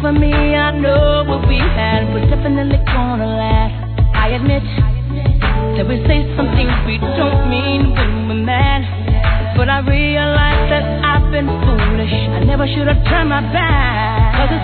for me, I know what we had was definitely gonna last. I admit that we say some things we don't mean when we're mad, but I realize that I've been foolish. I never should have turned my back, 'cause it's